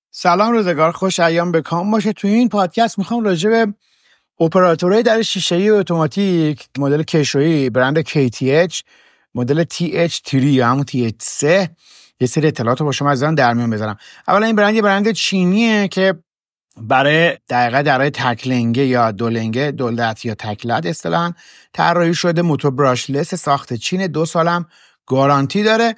سلام، روزگار خوش، ایام بکام باشه. توی این پادکست میخوام راجع به اپراتورهای در شیشه‌ای اتوماتیک مدل کشویی برند KTH مدل TH3 یا همون TH3 یه سری اطلاعات رو با شما عزیزان در میون بذارم. اولا این برند یه برند چینیه که برای درای تکلنگه یا دولنگه دولت یا تکلت اصطلاحاً طراحی شده. موتور براشلس ساخت چین، 2 سالم گارانتی داره.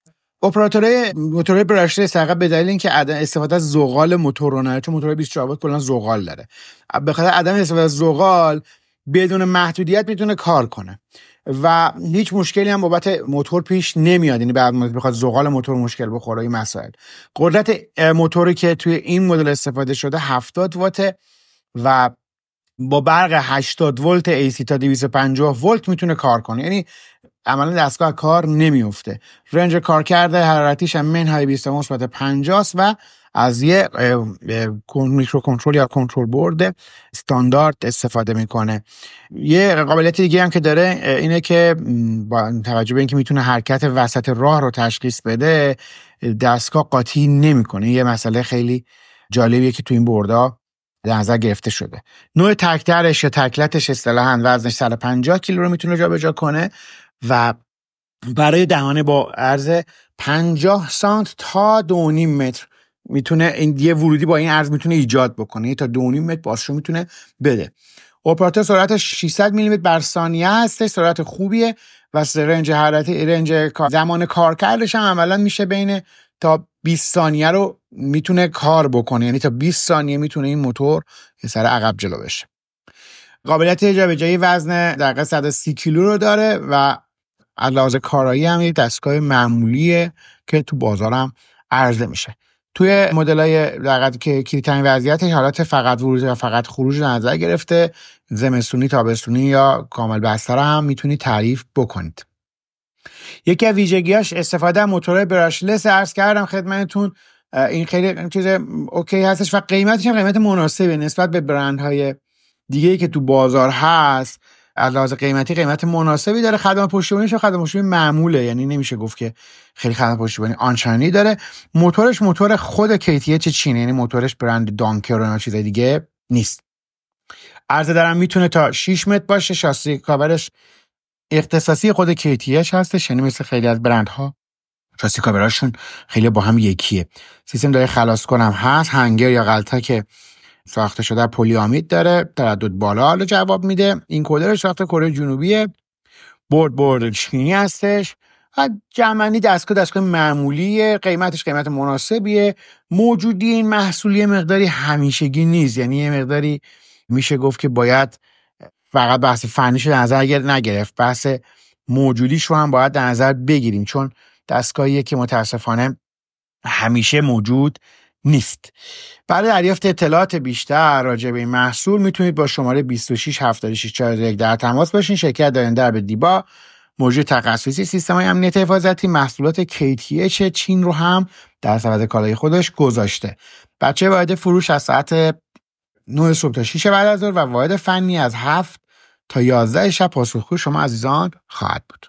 موتورهای براشلس فقط به دلیل اینکه عدم استفاده از زغال موتور رو نداره، چون موتور 24 وولت کلا زغال داره، به خاطر عدم استفاده از زغال بدون محدودیت میتونه کار کنه و هیچ مشکلی هم بابت موتور پیش نمیاد. یعنی بعد بخواد زغال موتور مشکل بخوره این مسائل. قدرت موتوری که توی این مدل استفاده شده 70 وات و با برق 80 ولت AC تا 250 ولت میتونه کار کنه. یعنی عملا دستگاه کار نمیفته. رنج کار کرده حرارتیش هم منهای 20 مثبت 50 و از یه میکرو کنترل یا کنترل بورد استاندارد استفاده میکنه. یه قابلیت دیگه هم که داره اینه که با توجه به اینکه میتونه حرکت وسط راه رو تشخیص بده، دستگاه قاطی نمیکنه. یه مسئله خیلی جالبیه که تو این بوردا در نظر گرفته شده. نوع تکترش یا تکلتش اصطلاحاً وزنش 150 کیلو رو میتونه جابجا کنه و برای دهانه با عرض 50 سانت تا 2.5 متر میتونه این یه ورودی با این عرض میتونه ایجاد بکنه، تا 2.5 متر بازشو میتونه بده. اپراتور سرعتش 600 میلیمتر بر ثانیه هست، سرعت خوبیه و رنج حرارتی زمان کار کردش هم عملا میشه بین تا 20 ثانیه رو میتونه کار بکنه. یعنی تا 20 ثانیه میتونه این موتور یه سر عقب جلو بشه. قابلیت جابجایی وزن دقیقاً 130 کیلو رو داره و از لحاظ کارایی هم یک دستگاه معمولیه که تو بازارم عرضه میشه. توی مدل‌های دقیقاً که کلیدترین وضعیتش حالت فقط ورود و فقط خروج در نظر گرفته، زمستونی، تابستونی یا کامل بستر هم میتونید تعریف بکنید. یکی از ویژگیاش استفاده از موتور براشلس عرض کردم خدمتتون. این خیلی چیز اوکی هستش و قیمتش هم قیمت مناسبه نسبت به برندهای دیگه‌ای که تو بازار هست. از لحاظ قیمتی قیمت مناسبی داره. خدمات پشتیبانیش خدمات پشتیبانی معموله، یعنی نمیشه گفت که خیلی خدمات پشتیبانی آنچنانی داره. موتورش موتور خود KTH چینه، یعنی موتورش برند دانکر و چیز دیگه نیست. عرضه درم میتونه تا 6 متر باشه. شاسی کاورش اختصاصی خود KTH هستش، یعنی مثل خیلی از برندها شاسی کاوراشون خیلی با هم یکیه. سیستم داره خلاص کنم هست، هنگر یا غلطه که ساخته شده پلیامید داره، تردد بالا حالا جواب میده. این کدرش ساخته کره جنوبیه، بورد چینی هستش. جمعنی دستگاه معمولیه، قیمتش قیمت مناسبیه. موجودی این محصولی مقداری همیشگی نیست، یعنی یه مقداری میشه گفت که باید فقط بحث فنیش در نظر نگرفت، بحث موجودیش رو هم باید در نظر بگیریم، چون دستگاهیه که متاسفانه همیشه موجود نیست. برای دریافت اطلاعات بیشتر راجع به این محصول میتونید با شماره 26 76 41 در تماس باشین. شرکت داینده به دیبا موجود تخصصی سیستم‌های امنیت حفاظتی محصولات KTH چین رو هم در سبد کالای خودش گذاشته. بچه واحد فروش از ساعت 9 صبح تا 6 بعد از ظهر و واحد فنی از 7 تا 11 شب پاسخگوی شما عزیزان خواهد بود.